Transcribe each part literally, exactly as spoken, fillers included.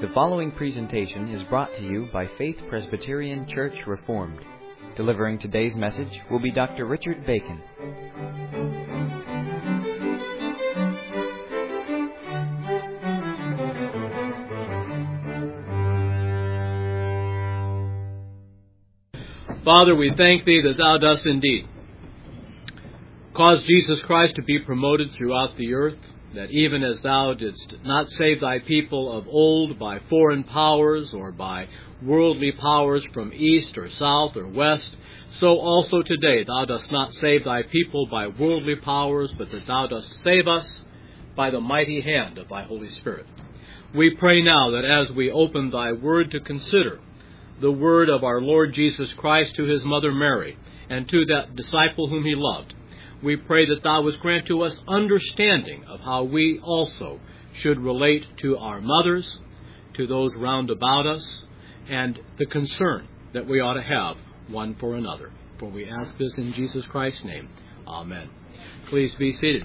The following presentation is brought to you by Faith Presbyterian Church Reformed. Delivering today's message will be Doctor Richard Bacon. Father, we thank Thee that Thou dost indeed cause Jesus Christ to be promoted throughout the earth, that even as Thou didst not save Thy people of old by foreign powers or by worldly powers from east or south or west, so also today Thou dost not save Thy people by worldly powers, but that Thou dost save us by the mighty hand of Thy Holy Spirit. We pray now that as we open Thy Word to consider the word of our Lord Jesus Christ to His mother Mary and to that disciple whom He loved, we pray that Thou wouldst grant to us understanding of how we also should relate to our mothers, to those round about us, and the concern that we ought to have one for another. For we ask this in Jesus Christ's name. Amen. Please be seated.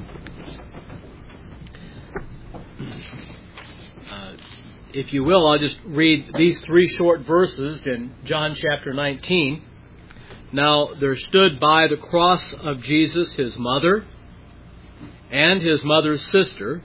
Uh, if you will, I'll just read these three short verses in John chapter nineteen. Now there stood by the cross of Jesus His mother and His mother's sister,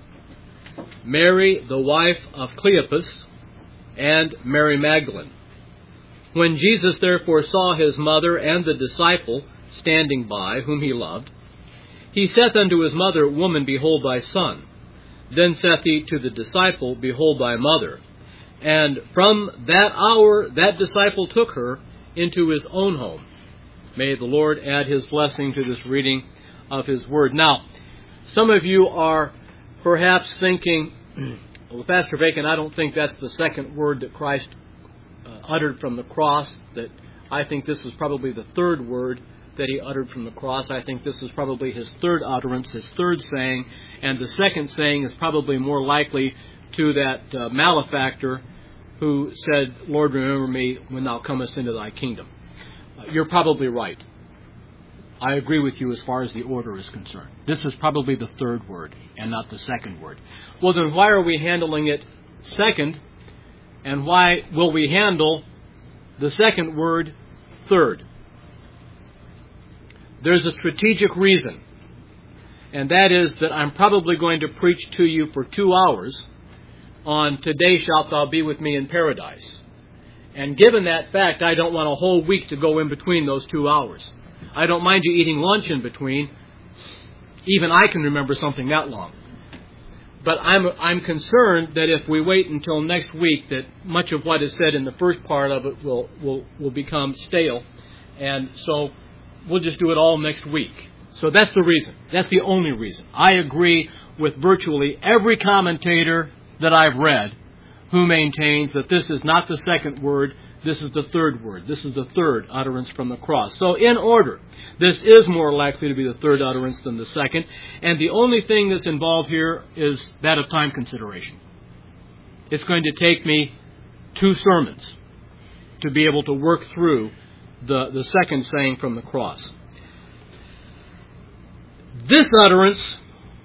Mary the wife of Cleopas, and Mary Magdalene. When Jesus therefore saw His mother and the disciple standing by, whom He loved, He saith unto His mother, Woman, behold thy son. Then saith He to the disciple, Behold thy mother. And from that hour that disciple took her into his own home. May the Lord add His blessing to this reading of His Word. Now, some of you are perhaps thinking, well, Pastor Bacon, I don't think that's the second word that Christ uh, uttered from the cross. That I think this was probably the third word that He uttered from the cross. I think this is probably His third utterance, His third saying. And the second saying is probably more likely to that uh, malefactor who said, Lord, remember me when Thou comest into Thy kingdom. You're probably right. I agree with you as far as the order is concerned. This is probably the third word and not the second word. Well, then why are we handling it second? And why will we handle the second word third? There's a strategic reason. And that is that I'm probably going to preach to you for two hours on Today Shalt Thou Be With Me in Paradise. And given that fact, I don't want a whole week to go in between those two hours. I don't mind you eating lunch in between. Even I can remember something that long. But I'm I'm concerned that if we wait until next week, that much of what is said in the first part of it will will, will become stale. And so we'll just do it all next week. So that's the reason. That's the only reason. I agree with virtually every commentator that I've read who maintains that this is not the second word, this is the third word. This is the third utterance from the cross. So in order, this is more likely to be the third utterance than the second. And the only thing that's involved here is that of time consideration. It's going to take me two sermons to be able to work through the, the second saying from the cross. This utterance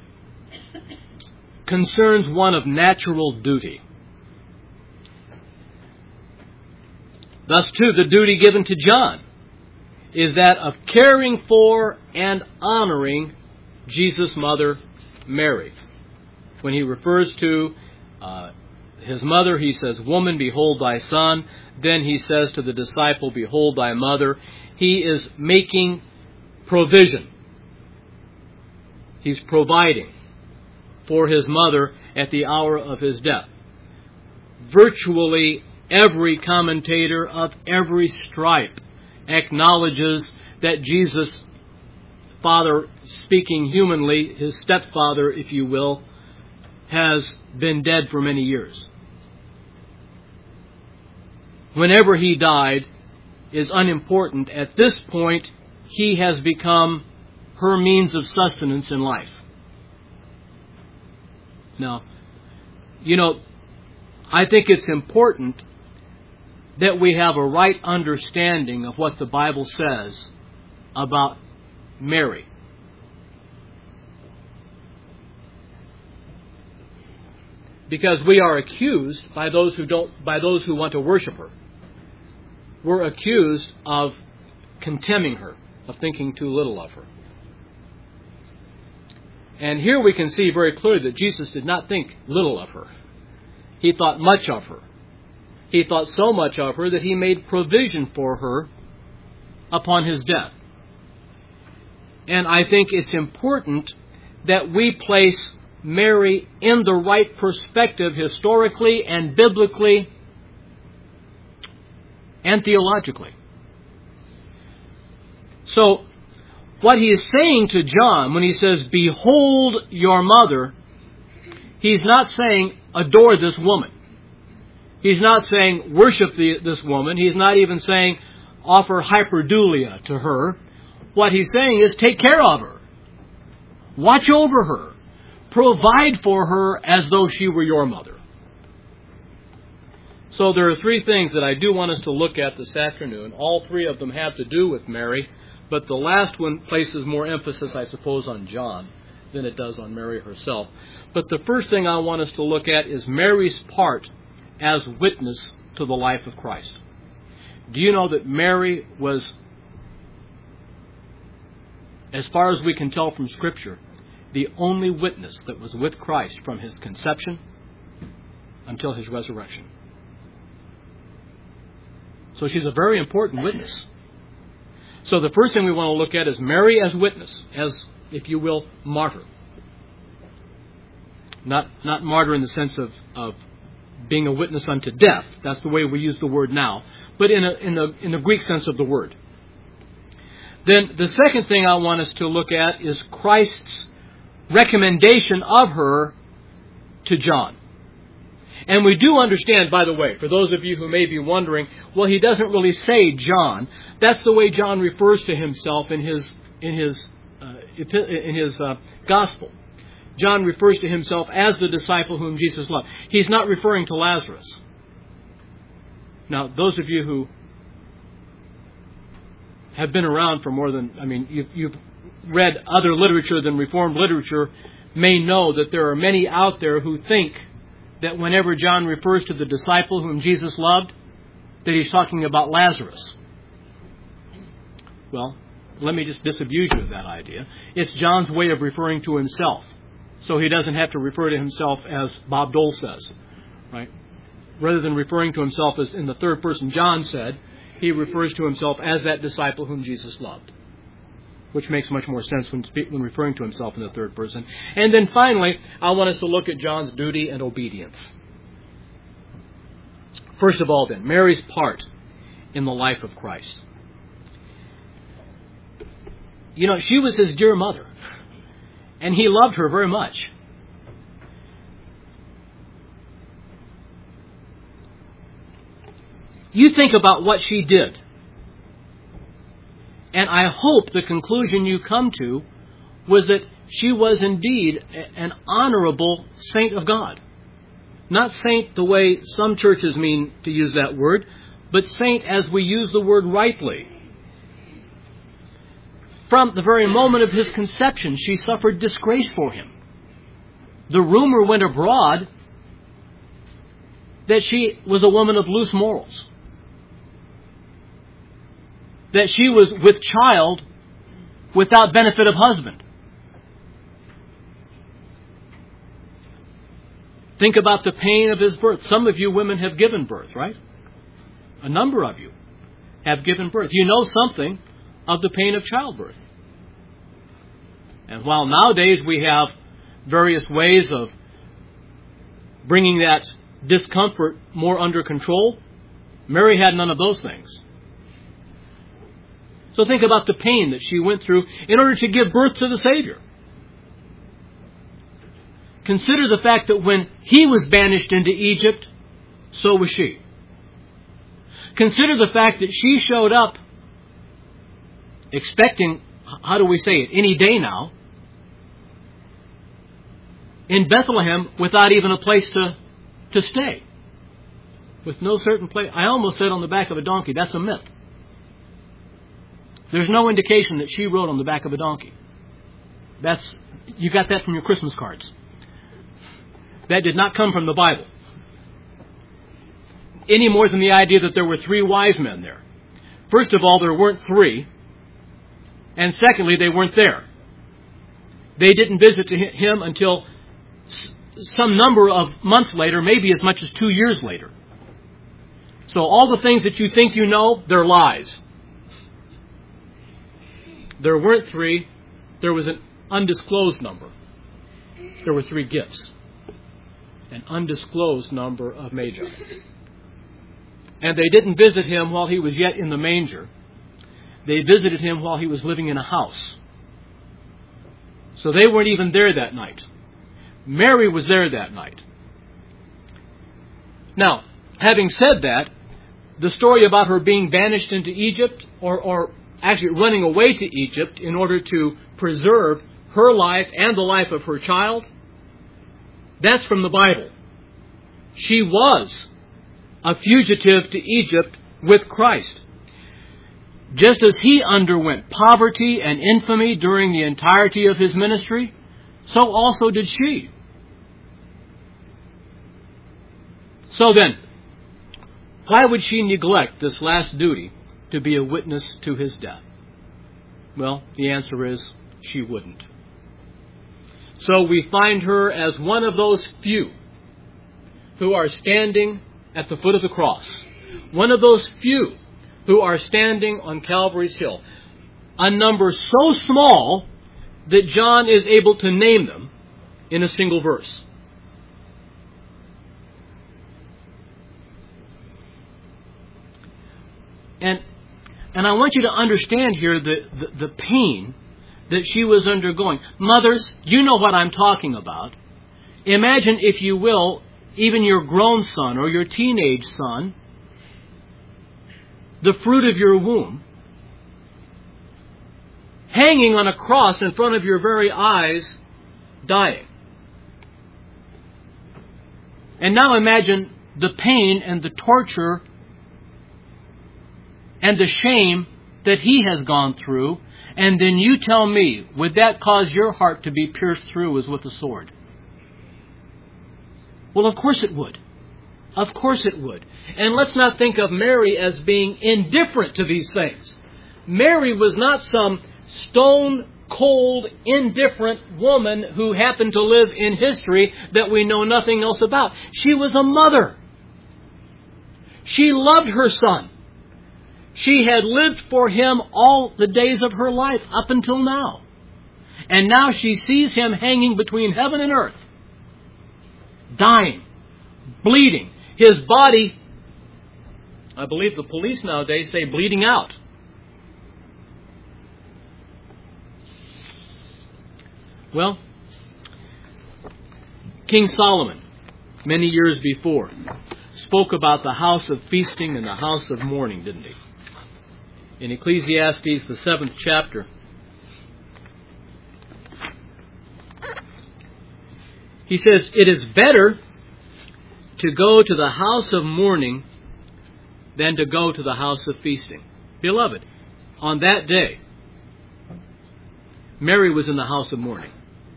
concerns one of natural duty. Thus, too, the duty given to John is that of caring for and honoring Jesus' mother, Mary. When he refers to uh, his mother, he says, Woman, behold thy son. Then he says to the disciple, Behold thy mother. He is making provision. He's providing for his mother at the hour of his death. Virtually every commentator of every stripe acknowledges that Jesus' father, speaking humanly, his stepfather, if you will, has been dead for many years. Whenever he died is unimportant. At this point, he has become her means of sustenance in life. Now, you know, I think it's important that we have a right understanding of what the Bible says about Mary. because we are accused by those who don't, by those who want to worship her. We're accused of contemning her, of thinking too little of her. And here we can see very clearly that Jesus did not think little of her. He thought much of her. He thought so much of her that he made provision for her upon his death. And I think it's important that we place Mary in the right perspective historically and biblically and theologically. So, what he is saying to John when he says, "Behold your mother," he's not saying, "Adore this woman." He's not saying, "Worship the, this woman." He's not even saying, "Offer hyperdulia to her." What he's saying is, take care of her. Watch over her. Provide for her as though she were your mother. So there are three things that I do want us to look at this afternoon. All three of them have to do with Mary, but the last one places more emphasis, I suppose, on John than it does on Mary herself. But the first thing I want us to look at is Mary's part as witness to the life of Christ. Do you know that Mary was, as far as we can tell from Scripture, the only witness that was with Christ from his conception until his resurrection? So she's a very important witness. So the first thing we want to look at is Mary as witness, as, if you will, martyr. Not not martyr in the sense of, of being a witness unto death. That's the way we use the word now. But in, a, in, the, in the Greek sense of the word. Then the second thing I want us to look at is Christ's recommendation of her to John. And we do understand, by the way, for those of you who may be wondering, well, he doesn't really say John. That's the way John refers to himself in his in his uh, in his uh, gospel. John refers to himself as the disciple whom Jesus loved. He's not referring to Lazarus. Now, those of you who have been around for more than, I mean, you've, you've read other literature than Reformed literature, may know that there are many out there who think that whenever John refers to the disciple whom Jesus loved, that he's talking about Lazarus. Well, let me just disabuse you of that idea. It's John's way of referring to himself. So he doesn't have to refer to himself as Bob Dole says, right? Rather than referring to himself as in the third person John said, he refers to himself as that disciple whom Jesus loved, which makes much more sense when, when referring to himself in the third person. And then finally, I want us to look at John's duty and obedience. First of all then, Mary's part in the life of Christ. You know, she was his dear mother, and he loved her very much. You think about what she did. And I hope the conclusion you come to was that she was indeed an honorable saint of God. Not saint the way some churches mean to use that word, but saint as we use the word rightly. From the very moment of his conception, she suffered disgrace for him. The rumor went abroad that she was a woman of loose morals. That she was with child without benefit of husband. Think about the pain of his birth. Some of you women have given birth, right? A number of you have given birth. You know something of the pain of childbirth. And while nowadays we have various ways of bringing that discomfort more under control, Mary had none of those things. So think about the pain that she went through in order to give birth to the Savior. Consider the fact that when he was banished into Egypt, so was she. Consider the fact that she showed up expecting, how do we say it, any day now, in Bethlehem without even a place to, to stay. With no certain place. I almost said on the back of a donkey. That's a myth. There's no indication that she rode on the back of a donkey. That's, you got that from your Christmas cards. That did not come from the Bible. Any more than the idea that there were three wise men there. First of all, there weren't three. And secondly, they weren't there. They didn't visit him until some number of months later, maybe as much as two years later. So all the things that you think you know, they're lies. There weren't three. There was an undisclosed number. There were three gifts. An undisclosed number of magi. And they didn't visit him while he was yet in the manger. They visited him while he was living in a house. So they weren't even there that night. Mary was there that night. Now, having said that, the story about her being banished into Egypt, or, or actually running away to Egypt in order to preserve her life and the life of her child, that's from the Bible. She was a fugitive to Egypt with Christ. Just as he underwent poverty and infamy during the entirety of his ministry, so also did she. So then, why would she neglect this last duty to be a witness to his death? Well, the answer is she wouldn't. So we find her as one of those few who are standing at the foot of the cross. One of those few who are standing on Calvary's Hill. A number so small that John is able to name them in a single verse. And and I want you to understand here the, the, the pain that she was undergoing. Mothers, you know what I'm talking about. Imagine, if you will, even your grown son or your teenage son, the fruit of your womb, hanging on a cross in front of your very eyes, dying. And now imagine the pain and the torture and the shame that he has gone through, and then you tell me, would that cause your heart to be pierced through as with a sword? Well, of course it would. Of course it would. And let's not think of Mary as being indifferent to these things. Mary was not some stone-cold, indifferent woman who happened to live in history that we know nothing else about. She was a mother. She loved her son. She had lived for him all the days of her life up until now. And now she sees him hanging between heaven and earth, dying, bleeding. His body, I believe the police nowadays say, bleeding out. Well, King Solomon, many years before, spoke about the house of feasting and the house of mourning, didn't he? In Ecclesiastes, the seventh chapter, he says, "It is better to go to the house of mourning than to go to the house of feasting." Beloved, on that day, Mary was in the house of mourning.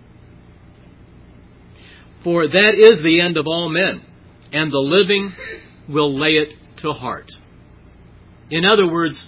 For that is the end of all men, and the living will lay it to heart. In other words,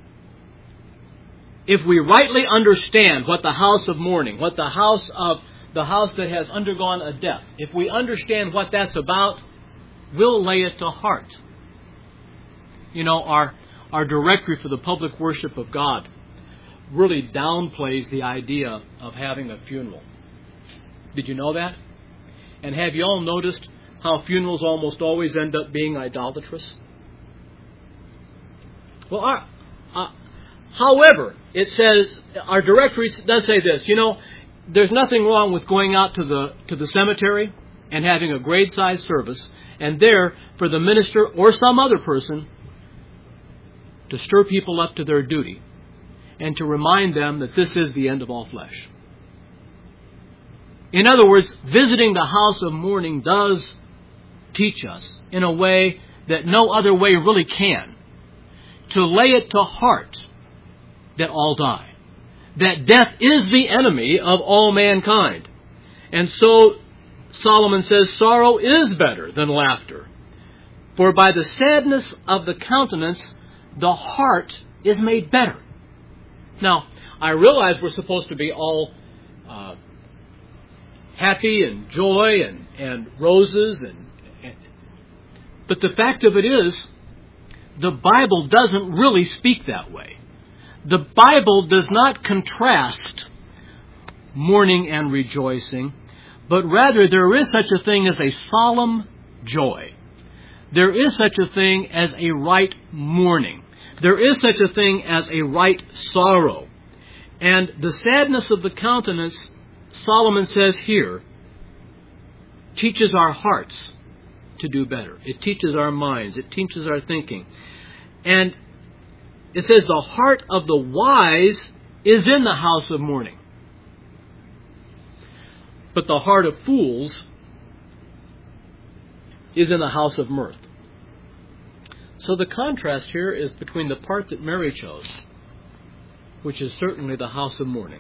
if we rightly understand what the house of mourning, what the house of the house that has undergone a death, if we understand what that's about, we'll lay it to heart. You know, our our directory for the public worship of God really downplays the idea of having a funeral. Did you know that? And have you all noticed how funerals almost always end up being idolatrous? Well, our, uh, however, it says, our directory does say this, you know, there's nothing wrong with going out to the to the cemetery and having a grade-sized service, and there, for the minister or some other person, to stir people up to their duty and to remind them that this is the end of all flesh. In other words, visiting the house of mourning does teach us, in a way that no other way really can, to lay it to heart that all die. That death is the enemy of all mankind. And so Solomon says, sorrow is better than laughter. For by the sadness of the countenance, the heart is made better. Now, I realize we're supposed to be all uh, happy and joy and, and roses, and, and but the fact of it is, the Bible doesn't really speak that way. The Bible does not contrast mourning and rejoicing, but rather there is such a thing as a solemn joy. There is such a thing as a right mourning. There is such a thing as a right sorrow. And the sadness of the countenance, Solomon says here, teaches our hearts to do better. It teaches our minds. It teaches our thinking. And it says the heart of the wise is in the house of mourning, but the heart of fools is in the house of mirth. So the contrast here is between the part that Mary chose, which is certainly the house of mourning,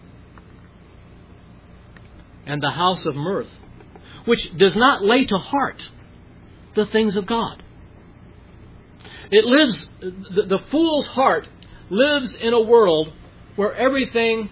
and the house of mirth, which does not lay to heart the things of God. It lives, the, the fool's heart lives in a world where everything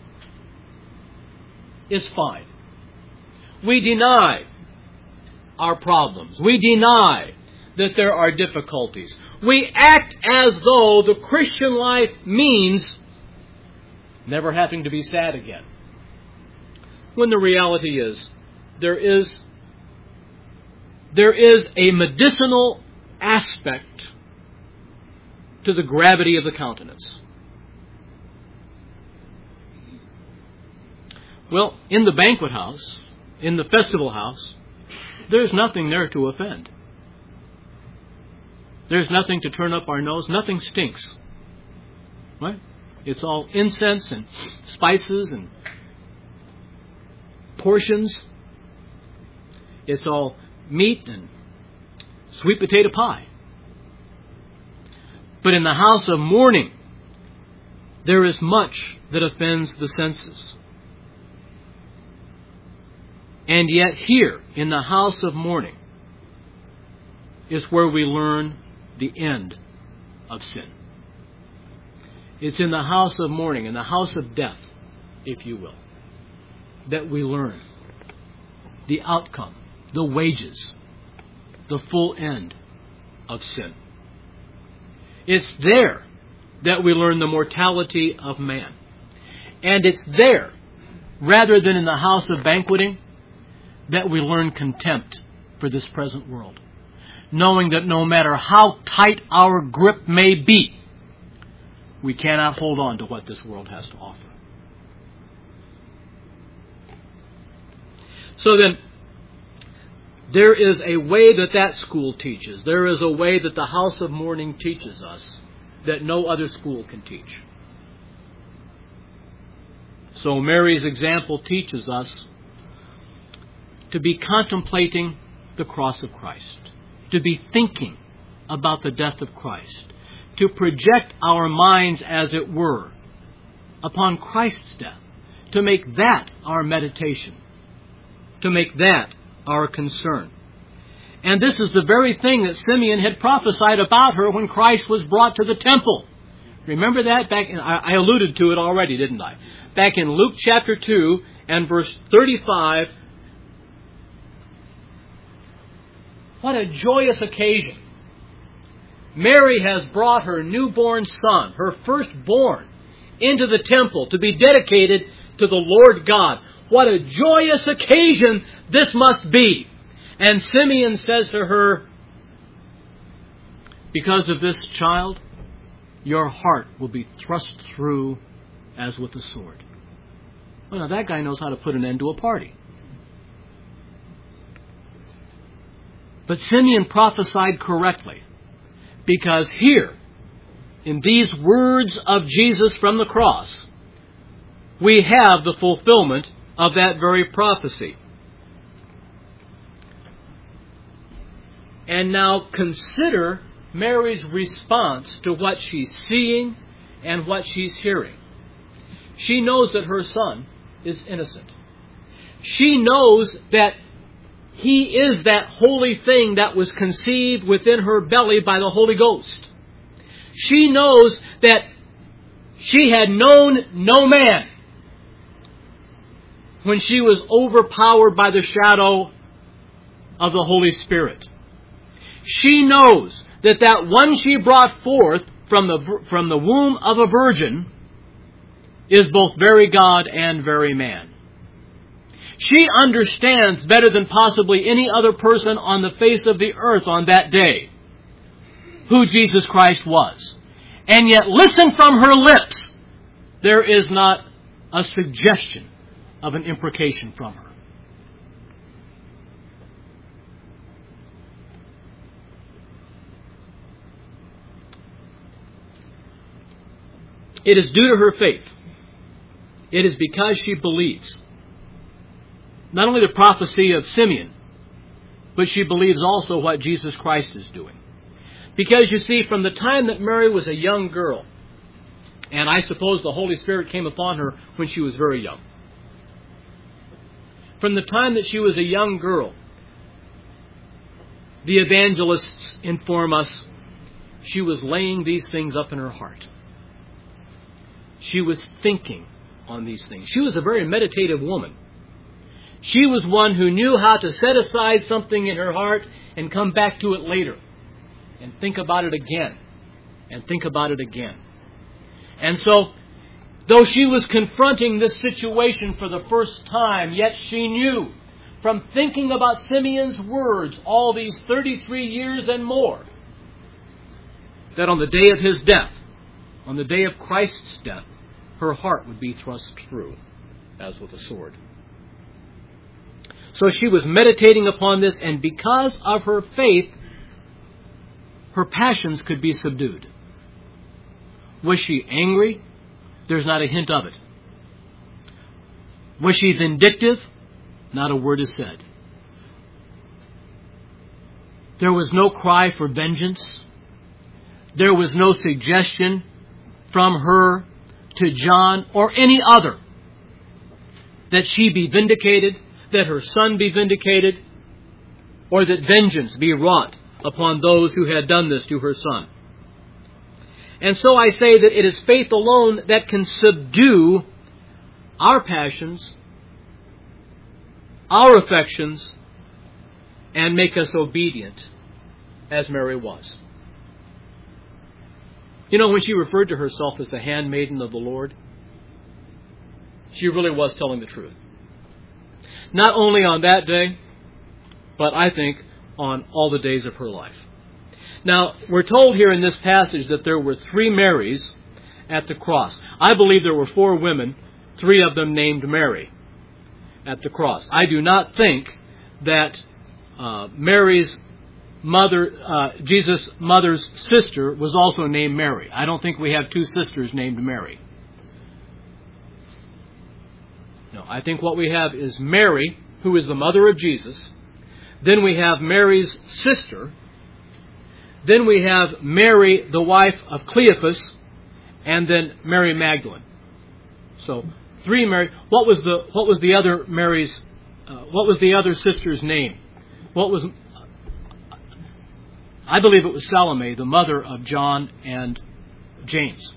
is fine. We deny our problems. We deny that there are difficulties. We act as though the Christian life means never having to be sad again, when the reality is there is there is a medicinal aspect to the gravity of the countenance. Well, in the banquet house, in the festival house, there's nothing there to offend. There's nothing to turn up our nose. Nothing stinks. Right? It's all incense and spices and portions. It's all meat and sweet potato pie. But in the house of mourning, there is much that offends the senses. And yet here, in the house of mourning, is where we learn the end of sin. It's in the house of mourning, in the house of death, if you will, that we learn the outcome, the wages, the full end of sin. It's there that we learn the mortality of man. And it's there, rather than in the house of banqueting, that we learn contempt for this present world, knowing that no matter how tight our grip may be, we cannot hold on to what this world has to offer. So then, there is a way that that school teaches. There is a way that the house of mourning teaches us that no other school can teach. So Mary's example teaches us to be contemplating the cross of Christ, to be thinking about the death of Christ, to project our minds, as it were, upon Christ's death, to make that our meditation, to make that our concern. And this is the very thing that Simeon had prophesied about her when Christ was brought to the temple. Remember that? Back in, I, I alluded to it already, didn't I? Back in Luke chapter two and verse thirty-five, what a joyous occasion. Mary has brought her newborn son, her firstborn, into the temple to be dedicated to the Lord God. What a joyous occasion this must be. And Simeon says to her, because of this child, your heart will be thrust through as with a sword. Well, now that guy knows how to put an end to a party. But Simeon prophesied correctly, because here, in these words of Jesus from the cross, we have the fulfillment of that very prophecy. And now consider Mary's response to what she's seeing and what she's hearing. She knows that her son is innocent. She knows that He is that holy thing that was conceived within her belly by the Holy Ghost. She knows that she had known no man when she was overpowered by the shadow of the Holy Spirit. She knows that that one she brought forth from the, from the womb of a virgin is both very God and very man. She understands better than possibly any other person on the face of the earth on that day who Jesus Christ was. And yet, listen from her lips, there is not a suggestion of an imprecation from her. It is due to her faith. It is because she believes not only the prophecy of Simeon, but she believes also what Jesus Christ is doing. Because you see, from the time that Mary was a young girl, and I suppose the Holy Spirit came upon her when she was very young. From the time that she was a young girl, the evangelists inform us she was laying these things up in her heart. She was thinking on these things. She was a very meditative woman. She was one who knew how to set aside something in her heart and come back to it later. And think about it again. And think about it again. And so, though she was confronting this situation for the first time, yet she knew from thinking about Simeon's words all these thirty-three years and more, that on the day of his death, on the day of Christ's death, her heart would be thrust through as with a sword. So she was meditating upon this, and because of her faith, her passions could be subdued. Was she angry? There's not a hint of it. Was she vindictive? Not a word is said. There was no cry for vengeance. There was no suggestion from her to John or any other that she be vindicated, that her son be vindicated, or that vengeance be wrought upon those who had done this to her son. And so I say that it is faith alone that can subdue our passions, our affections, and make us obedient, as Mary was. You know, when she referred to herself as the handmaiden of the Lord, she really was telling the truth. Not only on that day, but I think on all the days of her life. Now, we're told here in this passage that there were three Marys at the cross. I believe there were four women, three of them named Mary, at the cross. I do not think that uh, Mary's mother, uh, Jesus' mother's sister, was also named Mary. I don't think we have two sisters named Mary. No, I think what we have is Mary, who is the mother of Jesus. Then we have Mary's sister. Then we have Mary, the wife of Cleophas, and then Mary Magdalene. So three Mary. What was the what was the other Mary's? Uh, what was the other sister's name? What was? I believe it was Salome, the mother of John and James.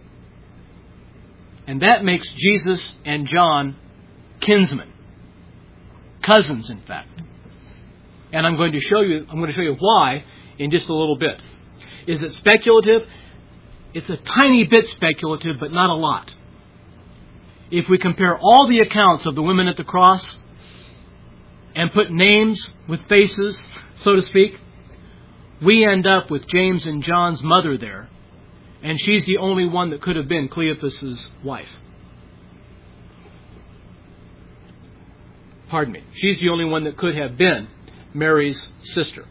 And that makes Jesus and John kinsmen, cousins, in fact. And I'm going to show you. I'm going to show you why in just a little bit. Is it speculative? It's a tiny bit speculative, but not a lot. If we compare all the accounts of the women at the cross and put names with faces, so to speak, we end up with James and John's mother there, and she's the only one that could have been Cleophas' wife. Pardon me. She's the only one that could have been Mary's sister.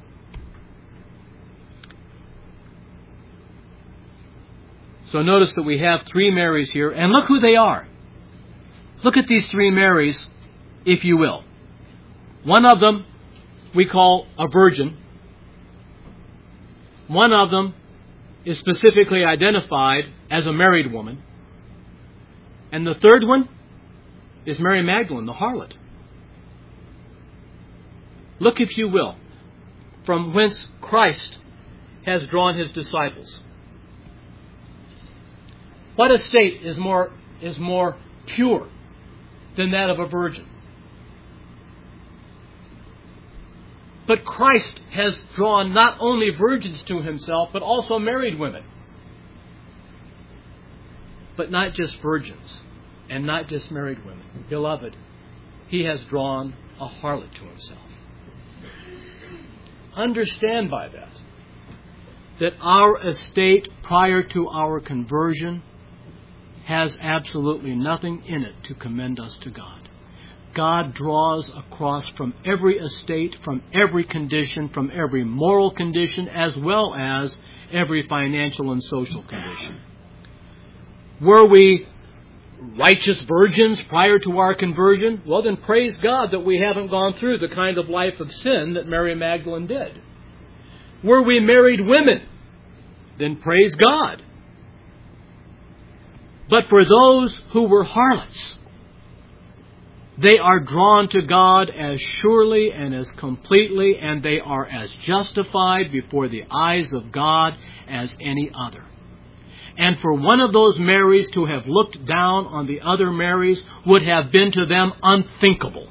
So notice that we have three Marys here, and look who they are. Look at these three Marys, if you will. One of them we call a virgin. One of them is specifically identified as a married woman. And the third one is Mary Magdalene, the harlot. Look, if you will, from whence Christ has drawn his disciples. What estate is more, is more pure than that of a virgin? But Christ has drawn not only virgins to himself, but also married women. But not just virgins, and not just married women. Beloved, he has drawn a harlot to himself. Understand by that, that our estate prior to our conversion has absolutely nothing in it to commend us to God. God draws across from every estate, from every condition, from every moral condition, as well as every financial and social condition. Were we righteous virgins prior to our conversion? Well, then praise God that we haven't gone through the kind of life of sin that Mary Magdalene did. Were we married women? Then praise God. But for those who were harlots, they are drawn to God as surely and as completely, and they are as justified before the eyes of God as any other. And for one of those Marys to have looked down on the other Marys would have been to them unthinkable.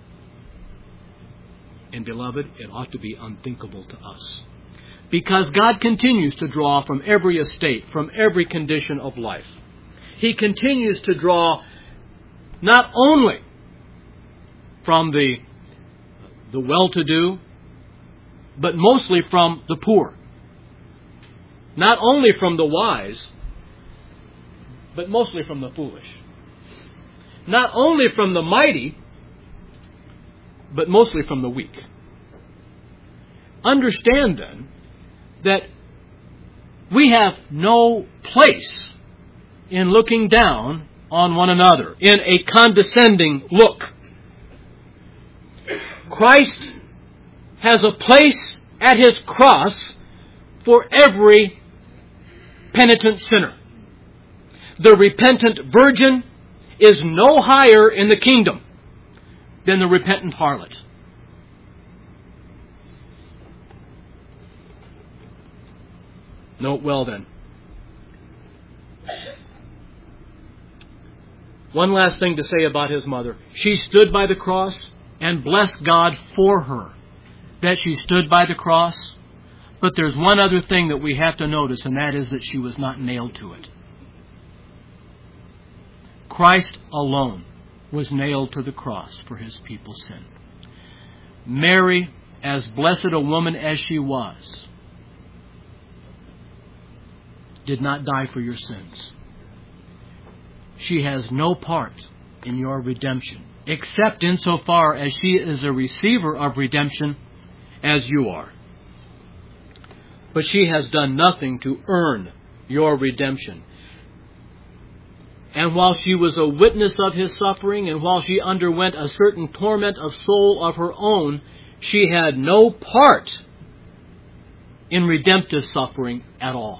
And beloved, it ought to be unthinkable to us. Because God continues to draw from every estate, from every condition of life. He continues to draw not only from the, the well-to-do, but mostly from the poor. Not only from the wise, but mostly from the foolish. Not only from the mighty, but mostly from the weak. Understand then that we have no place in looking down on one another in a condescending look. Christ has a place at his cross for every penitent sinner. The repentant virgin is no higher in the kingdom than the repentant harlot. Note well then. One last thing to say about his mother. She stood by the cross and blessed God for her that she stood by the cross. But there's one other thing that we have to notice, and that is that she was not nailed to it. Christ alone was nailed to the cross for his people's sin. Mary, as blessed a woman as she was, did not die for your sins. She has no part in your redemption, except insofar as she is a receiver of redemption as you are. But she has done nothing to earn your redemption. And while she was a witness of his suffering, and while she underwent a certain torment of soul of her own, she had no part in redemptive suffering at all.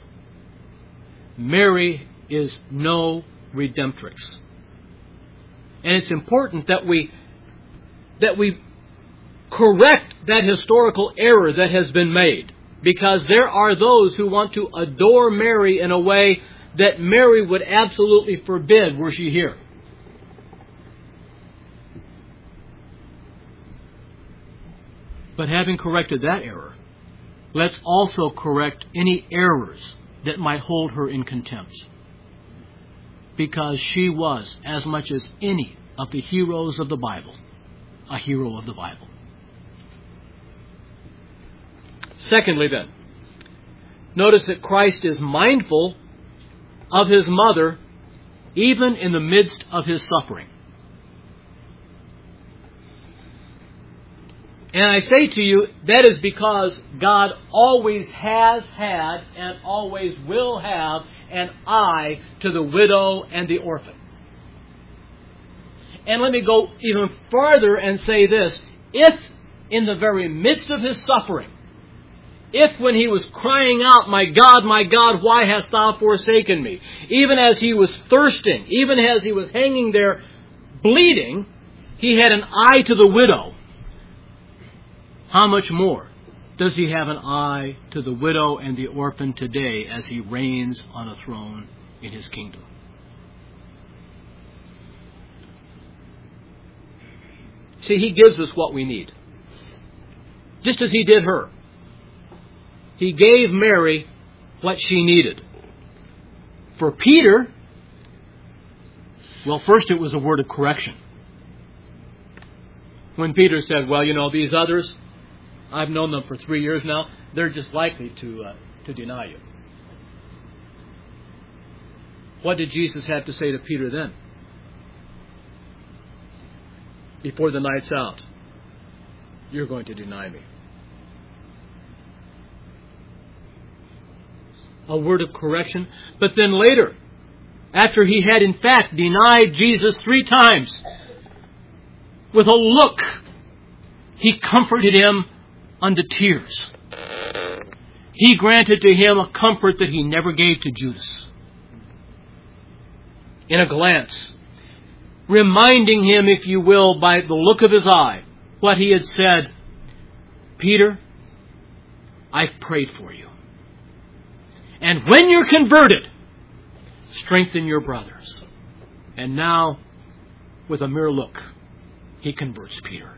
Mary is no redemptrix. And it's important that we that we correct that historical error that has been made, because there are those who want to adore Mary in a way that Mary would absolutely forbid were she here. But having corrected that error, let's also correct any errors that might hold her in contempt. Because she was, as much as any of the heroes of the Bible, a hero of the Bible. Secondly then, notice that Christ is mindful of his mother even in the midst of his suffering. And I say to you, that is because God always has had and always will have an eye to the widow and the orphan. And let me go even farther and say this. If in the very midst of his suffering, if when he was crying out, "My God, my God, why hast thou forsaken me?" even as he was thirsting, even as he was hanging there bleeding, he had an eye to the widow, how much more does he have an eye to the widow and the orphan today as he reigns on a throne in his kingdom? See, he gives us what we need. Just as he did her. He gave Mary what she needed. For Peter, well, first it was a word of correction. When Peter said, well, you know, these others, I've known them for three years now, they're just likely to uh, to deny you. What did Jesus have to say to Peter then? Before the night's out, you're going to deny me. A word of correction. But then later, after he had in fact denied Jesus three times, with a look, he comforted him unto tears. He granted to him a comfort that he never gave to Judas. In a glance, reminding him, if you will, by the look of his eye, what he had said, Peter, I've prayed for you. And when you're converted, strengthen your brothers. And now, with a mere look, he converts Peter.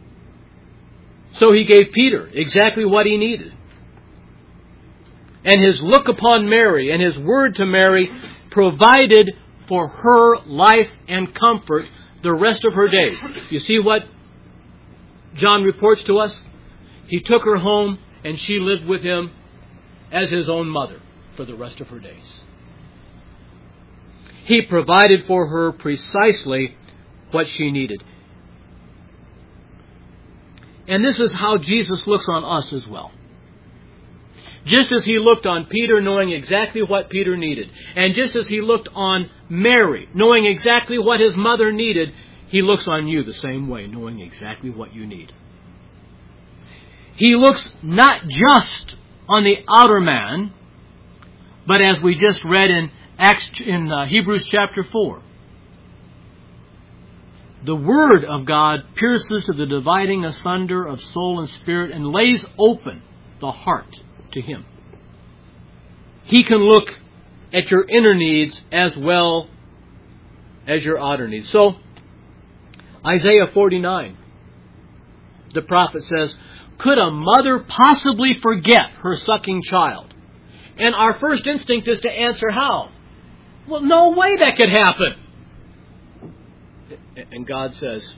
So he gave Peter exactly what he needed. And his look upon Mary and his word to Mary provided for her life and comfort the rest of her days. You see what John reports to us? He took her home and she lived with him as his own mother for the rest of her days. He provided for her precisely what she needed. And this is how Jesus looks on us as well. Just as he looked on Peter, knowing exactly what Peter needed, and just as he looked on Mary, knowing exactly what his mother needed, he looks on you the same way, knowing exactly what you need. He looks not just on the outer man, but as we just read in Acts, in uh, Hebrews chapter four, the Word of God pierces to the dividing asunder of soul and spirit and lays open the heart to Him. He can look at your inner needs as well as your outer needs. So, Isaiah forty-nine, the prophet says, could a mother possibly forget her sucking child? And our first instinct is to answer how? Well, no way that could happen. And God says,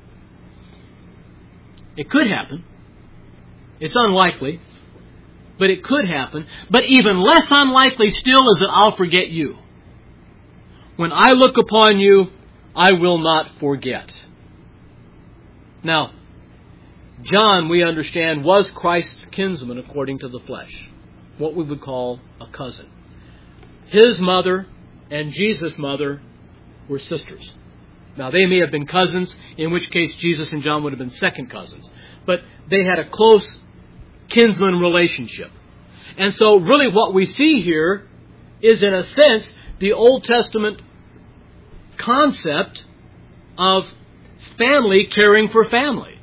it could happen. It's unlikely, but it could happen. But even less unlikely still is that I'll forget you. When I look upon you, I will not forget. Now, John, we understand, was Christ's kinsman according to the flesh, what we would call a cousin. His mother and Jesus' mother were sisters. Now, they may have been cousins, in which case Jesus and John would have been second cousins. But they had a close kinsman relationship. And so, really what we see here is, in a sense, the Old Testament concept of family caring for family.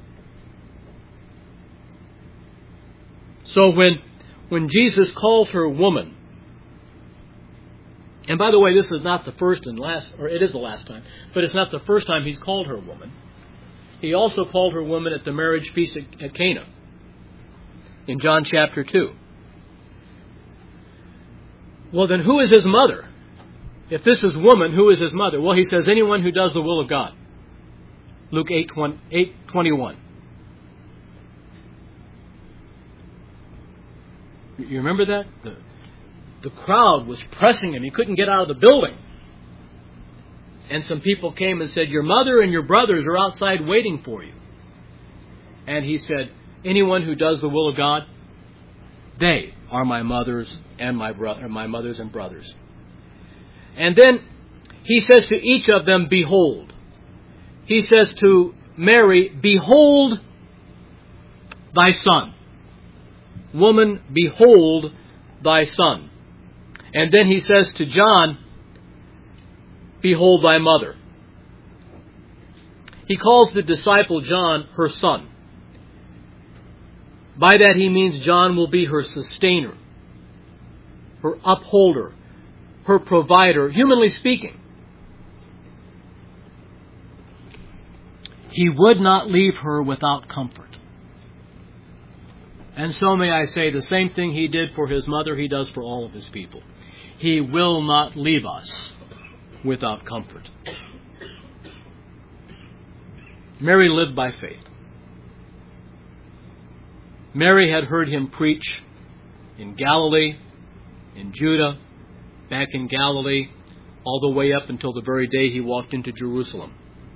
So when, when Jesus calls her woman, and by the way, this is not the first and last, or it is the last time, but it's not the first time he's called her woman. He also called her woman at the marriage feast at Cana in John chapter two. Well, then who is his mother? If this is woman, who is his mother? Well, he says anyone who does the will of God. Luke eight twenty-one. You remember that? The, the crowd was pressing him. He couldn't get out of the building. And some people came and said, your mother and your brothers are outside waiting for you. And he said, anyone who does the will of God, they are my mothers and my bro- my mothers and brothers. And then he says to each of them, behold. He says to Mary, behold thy son. Woman, behold thy son. And then he says to John, behold thy mother. He calls the disciple John her son. By that he means John will be her sustainer, her upholder, her provider, humanly speaking. He would not leave her without comfort. And so may I say, the same thing he did for his mother, he does for all of his people. He will not leave us without comfort. Mary lived by faith. Mary had heard him preach in Galilee, in Judah, back in Galilee, all the way up until the very day he walked into Jerusalem.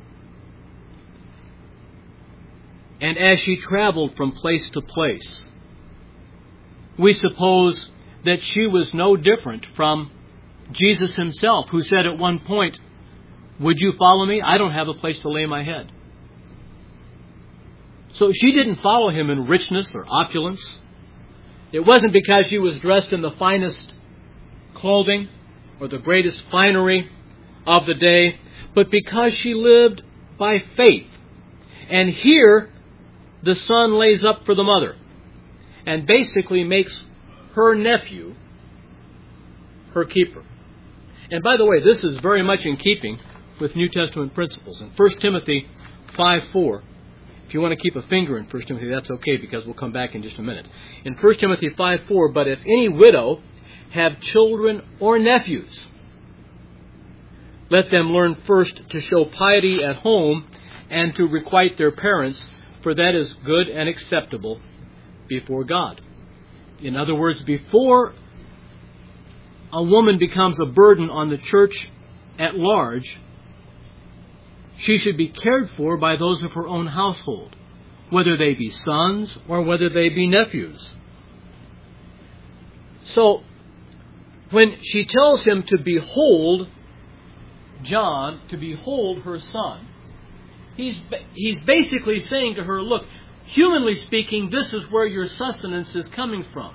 And as she traveled from place to place, we suppose that she was no different from Jesus himself, who said at one point, "Would you follow me? I don't have a place to lay my head." So she didn't follow him in richness or opulence. It wasn't because she was dressed in the finest clothing or the greatest finery of the day, but because she lived by faith. And here, the son lays up for the mother and basically makes her nephew her keeper. And by the way, this is very much in keeping with New Testament principles. In First Timothy five four, if you want to keep a finger in First Timothy, that's okay, because we'll come back in just a minute. In First Timothy five four, "But if any widow have children or nephews, let them learn first to show piety at home and to requite their parents, for that is good and acceptable before God." In other words, before a woman becomes a burden on the church at large, she should be cared for by those of her own household, whether they be sons or whether they be nephews. So, when she tells him to behold John, to behold her son, he's, he's basically saying to her, look, humanly speaking, this is where your sustenance is coming from.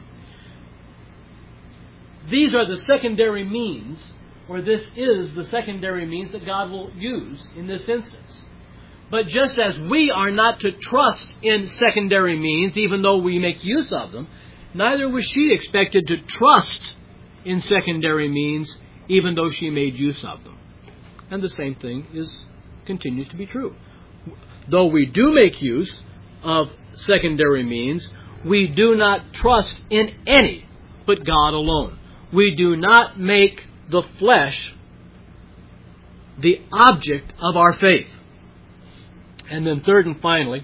These are the secondary means, or this is the secondary means that God will use in this instance. But just as we are not to trust in secondary means, even though we make use of them, neither was she expected to trust in secondary means, even though she made use of them. And the same thing is continues to be true. Though we do make use of secondary means, we do not trust in any but God alone. We do not make the flesh the object of our faith. And then third and finally,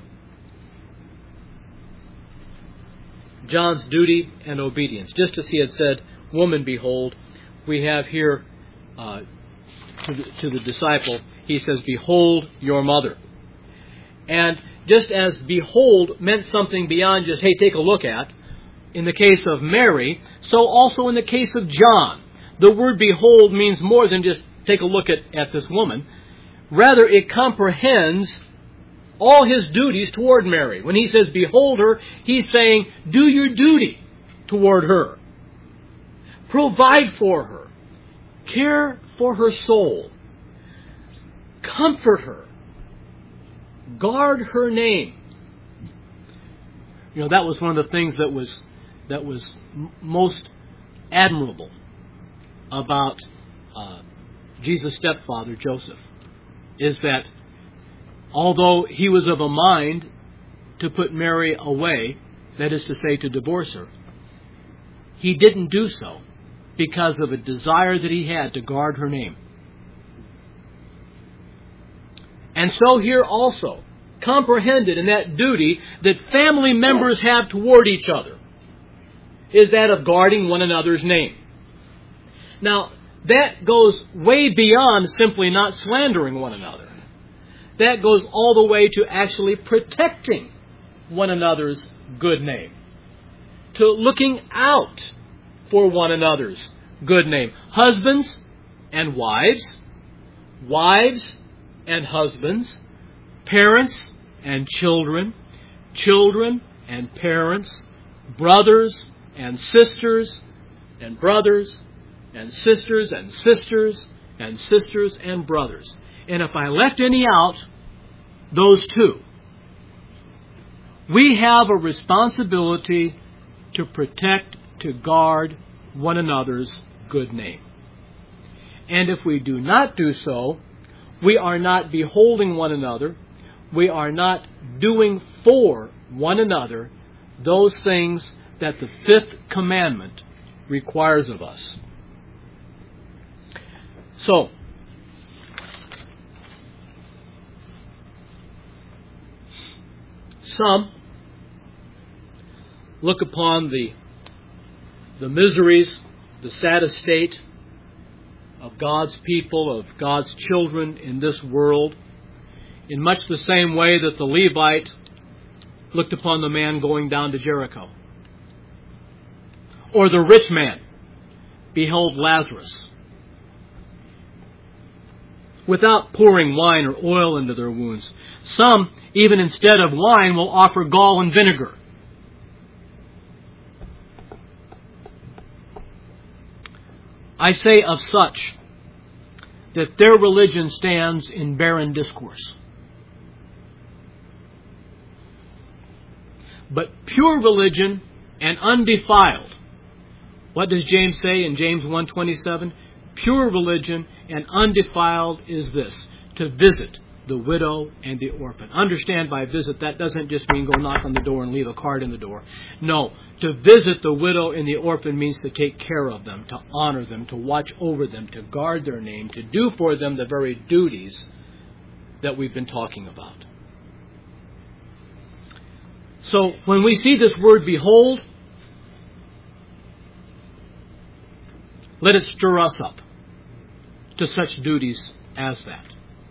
John's duty and obedience. Just as he had said, "Woman, behold," we have here uh, to, the, to the disciple, he says, "Behold your mother." And just as behold meant something beyond just, hey, take a look at, in the case of Mary, so also in the case of John. The word behold means more than just take a look at, at this woman. Rather, it comprehends all his duties toward Mary. When he says behold her, he's saying do your duty toward her. Provide for her. Care for her soul. Comfort her. Guard her name. You know, that was one of the things that was that was m- most admirable about uh, Jesus' stepfather, Joseph, is that although he was of a mind to put Mary away, that is to say, to divorce her, he didn't do so because of a desire that he had to guard her name. And so here also, comprehended in that duty that family members have toward each other, is that of guarding one another's name. Now, that goes way beyond simply not slandering one another. That goes all the way to actually protecting one another's good name. To looking out for one another's good name. Husbands and wives. Wives and husbands. Parents and children. Children and parents. Brothers and sisters and brothers and sisters and sisters and sisters and brothers. And if I left any out, those two. We have a responsibility to protect, to guard one another's good name. And if we do not do so, we are not beholding one another. We are not doing for one another those things that the fifth commandment requires of us. So, some look upon the, the miseries, the sad estate of God's people, of God's children in this world, in much the same way that the Levite looked upon the man going down to Jericho. Or the rich man beheld Lazarus, without pouring wine or oil into their wounds. Some, even instead of wine, will offer gall and vinegar. I say of such that their religion stands in barren discourse. But pure religion and undefiled, what does James say in James one twenty-seven? Pure religion and undefiled is this, to visit the widow and the orphan. Understand by visit, that doesn't just mean go knock on the door and leave a card in the door. No, to visit the widow and the orphan means to take care of them, to honor them, to watch over them, to guard their name, to do for them the very duties that we've been talking about. So when we see this word behold, let it stir us up to such duties as that.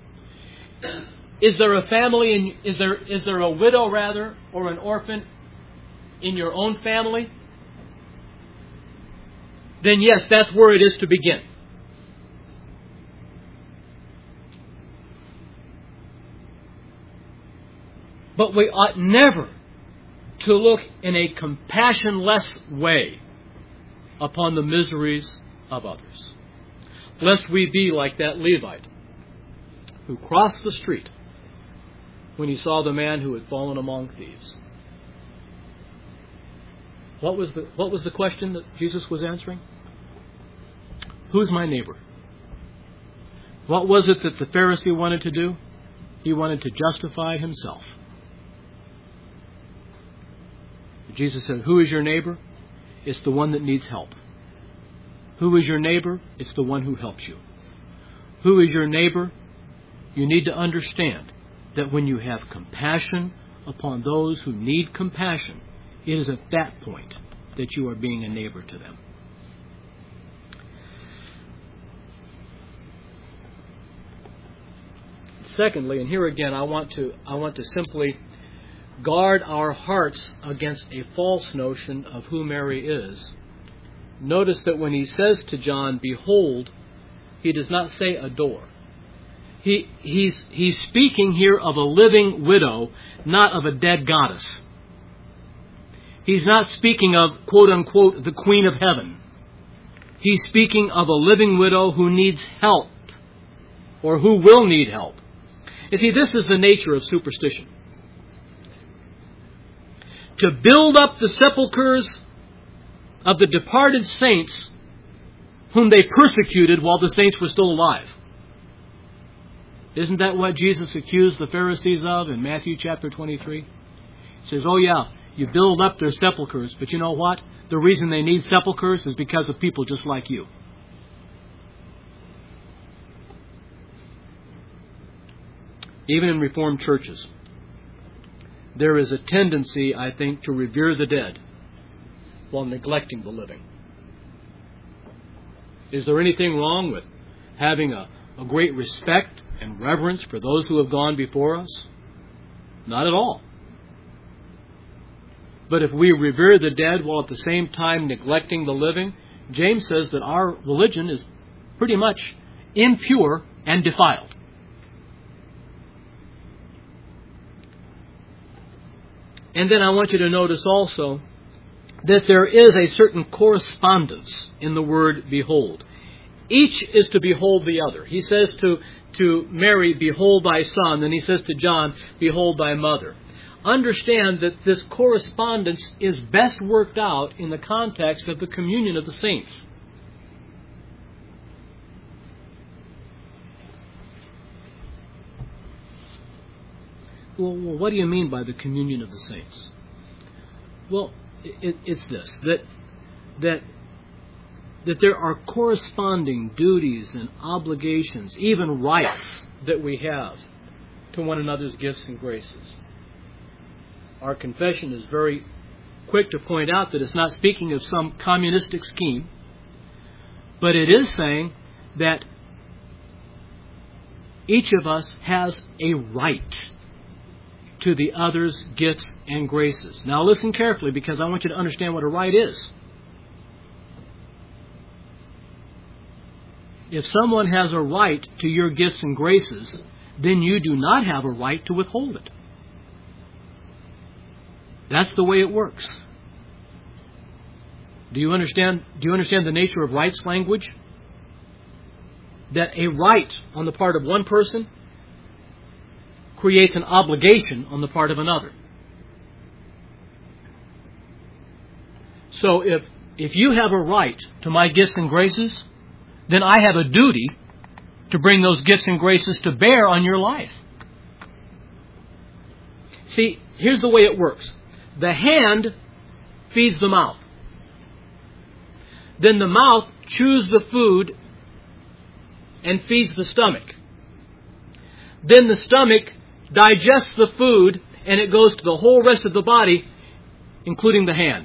Is there a family, in, is there is there a widow rather, or an orphan in your own family? Then yes, that's where it is to begin. But we ought never to look in a compassionless way upon the miseries of others, lest we be like that Levite who crossed the street when he saw the man who had fallen among thieves. What was the what was the question that Jesus was answering? Who's my neighbor? What was it that the Pharisee wanted to do? He wanted to justify himself. Jesus said, who is your neighbor? It's the one that needs help. Who is your neighbor? It's the one who helps you. Who is your neighbor? You need to understand that when you have compassion upon those who need compassion, it is at that point that you are being a neighbor to them. Secondly, and here again I want to I want to simply guard our hearts against a false notion of who Mary is. Notice that when he says to John, behold, he does not say adore. He, he's, he's speaking here of a living widow, not of a dead goddess. He's not speaking of, quote unquote, the Queen of Heaven. He's speaking of a living widow who needs help, or who will need help. You see, this is the nature of superstition. To build up the sepulchres of the departed saints whom they persecuted while the saints were still alive. Isn't that what Jesus accused the Pharisees of in Matthew chapter twenty-three? He says, oh yeah, you build up their sepulchres, but you know what? The reason they need sepulchres is because of people just like you. Even in Reformed churches, there is a tendency, I think, to revere the dead while neglecting the living. Is there anything wrong with having a, a great respect and reverence for those who have gone before us? Not at all. But if we revere the dead while at the same time neglecting the living, James says that our religion is pretty much impure and defiled. And then I want you to notice also that there is a certain correspondence in the word behold. Each is to behold the other. He says to, to Mary, behold thy son. Then he says to John, behold thy mother. understand that this correspondence is best worked out in the context of the communion of the saints. Well, what do you mean by the communion of the saints? Well, it, it's this, that, that, that there are corresponding duties and obligations, even rights that we have to one another's gifts and graces. Our confession is very quick to point out that it's not speaking of some communistic scheme, but it is saying that each of us has a right to the other's gifts and graces. Now listen carefully, because I want you to understand what a right is. If someone has a right to your gifts and graces, then you do not have a right to withhold it. That's the way it works. Do you understand? Do you understand the nature of rights language? That a right on the part of one person creates an obligation on the part of another. So if if you have a right to my gifts and graces, then I have a duty to bring those gifts and graces to bear on your life. See, here's the way it works. The hand feeds the mouth. Then the mouth chews the food and feeds the stomach. Then the stomach digests the food and it goes to the whole rest of the body, including the hand.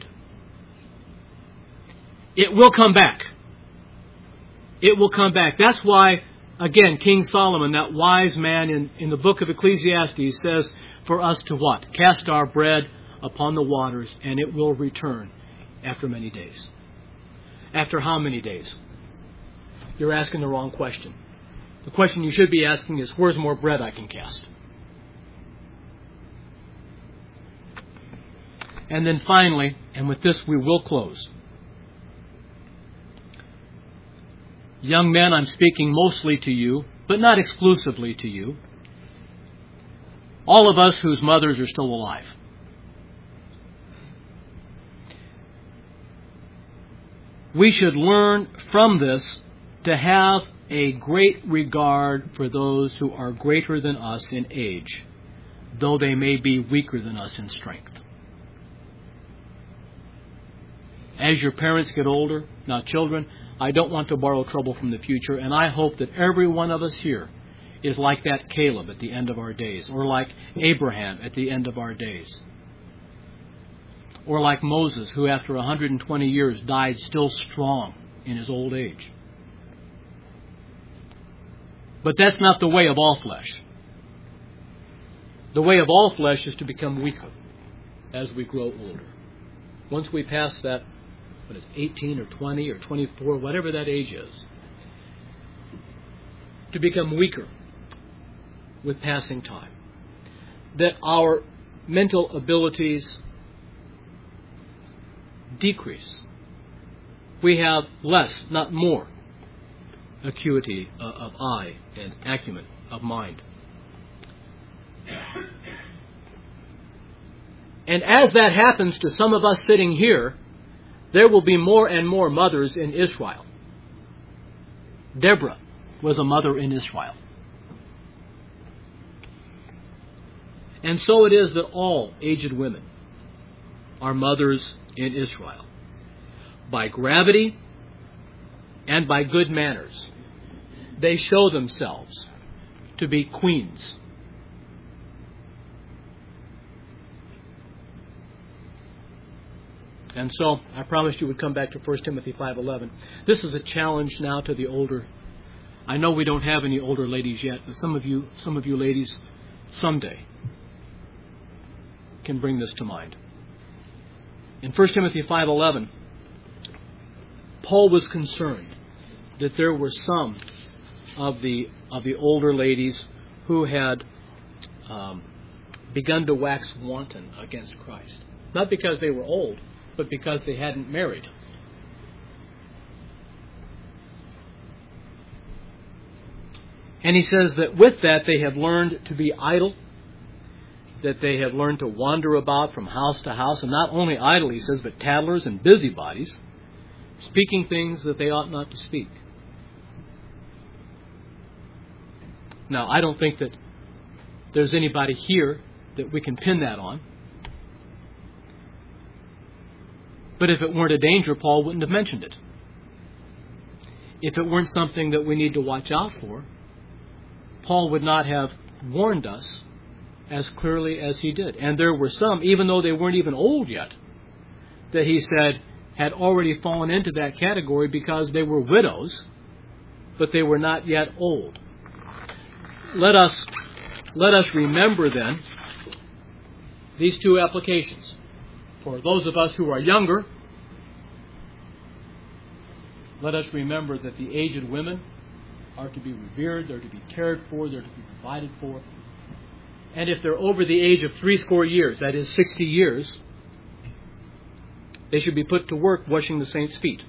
It will come back. It will come back. That's why, again, King Solomon, that wise man in, in the book of Ecclesiastes, says for us to what? Cast our bread upon the waters, and it will return after many days. After how many days? You're asking the wrong question. The question you should be asking is, where's more bread I can cast? And then finally, and with this we will close. Young men, I'm speaking mostly to you, but not exclusively to you. All of us whose mothers are still alive. We should learn from this to have a great regard for those who are greater than us in age, though they may be weaker than us in strength. As your parents get older, now children, I don't want to borrow trouble from the future, and I hope that every one of us here is like that Caleb at the end of our days, or like Abraham at the end of our days, or like Moses, who after one hundred twenty years died still strong in his old age. But that's not the way of all flesh. The way of all flesh is to become weaker as we grow older. Once we pass that, what is it, eighteen or twenty or twenty-four, whatever that age is, to become weaker with passing time. That our mental abilities decrease. We have less, not more, acuity of eye and acumen of mind. And as that happens to some of us sitting here, there will be more and more mothers in Israel. Deborah was a mother in Israel. And so it is that all aged women are mothers in Israel. By gravity and by good manners, they show themselves to be queens. And so I promised you would come back to First Timothy five eleven. This is a challenge now to the older. I know we don't have any older ladies yet, but some of you, some of you ladies, someday can bring this to mind. In First Timothy five eleven, Paul was concerned that there were some of the of the older ladies who had um, begun to wax wanton against Christ. Not because they were old, but because they hadn't married. And he says that with that they have learned to be idle, that they have learned to wander about from house to house, and not only idle, he says, but tattlers and busybodies, speaking things that they ought not to speak. Now, I don't think that there's anybody here that we can pin that on. But if it weren't a danger, Paul wouldn't have mentioned it. If it weren't something that we need to watch out for, Paul would not have warned us as clearly as he did. And there were some, even though they weren't even old yet, that he said had already fallen into that category because they were widows, but they were not yet old. Let us, let us remember then these two applications. For those of us who are younger, let us remember that the aged women are to be revered, they're to be cared for, they're to be provided for. And if they're over the age of threescore years, that is sixty years, they should be put to work washing the saints' feet.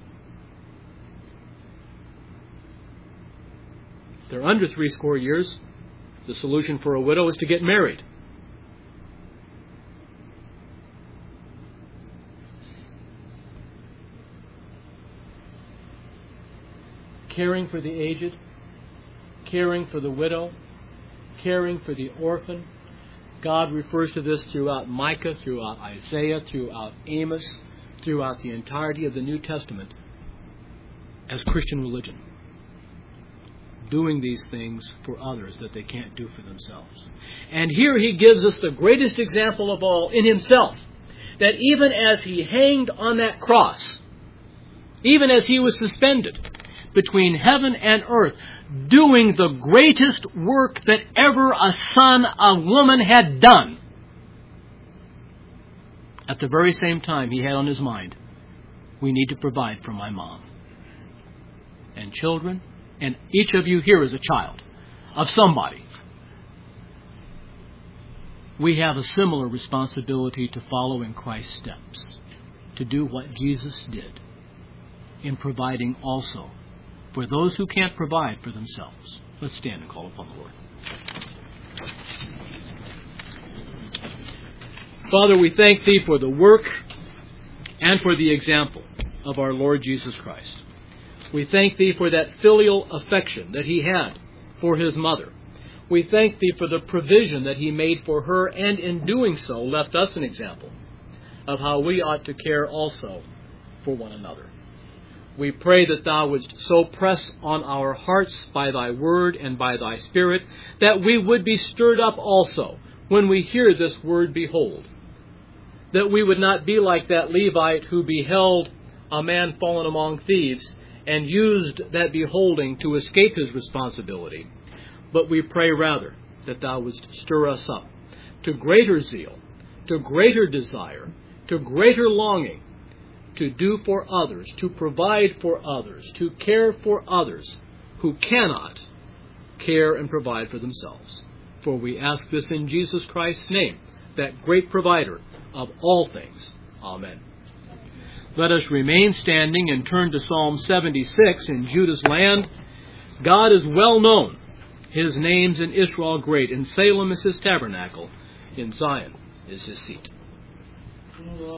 If they're under threescore years, the solution for a widow is to get married. Caring for the aged, caring for the widow, caring for the orphan. God refers to this throughout Micah, throughout Isaiah, throughout Amos, throughout the entirety of the New Testament as Christian religion. Doing these things for others that they can't do for themselves. And here he gives us the greatest example of all in himself. That even as he hanged on that cross, even as he was suspended between heaven and earth, doing the greatest work that ever a son, a woman had done. At the very same time, he had on his mind, we need to provide for my mom. And children, and each of you here is a child of somebody. We have a similar responsibility to follow in Christ's steps, to do what Jesus did in providing also for those who can't provide for themselves. Let's stand and call upon the Lord. Father, we thank Thee for the work and for the example of our Lord Jesus Christ. We thank Thee for that filial affection that He had for His mother. We thank Thee for the provision that He made for her, and in doing so left us an example of how we ought to care also for one another. We pray that Thou wouldst so press on our hearts by Thy word and by Thy Spirit that we would be stirred up also when we hear this word, behold. That we would not be like that Levite who beheld a man fallen among thieves and used that beholding to escape his responsibility. But we pray rather that Thou wouldst stir us up to greater zeal, to greater desire, to greater longing, to do for others, to provide for others, to care for others who cannot care and provide for themselves. For we ask this in Jesus Christ's name, that great provider of all things. Amen. Let us remain standing and turn to Psalm seventy-six. In Judah's land, God is well known. His name's in Israel great. In Salem is His tabernacle. In Zion is His seat.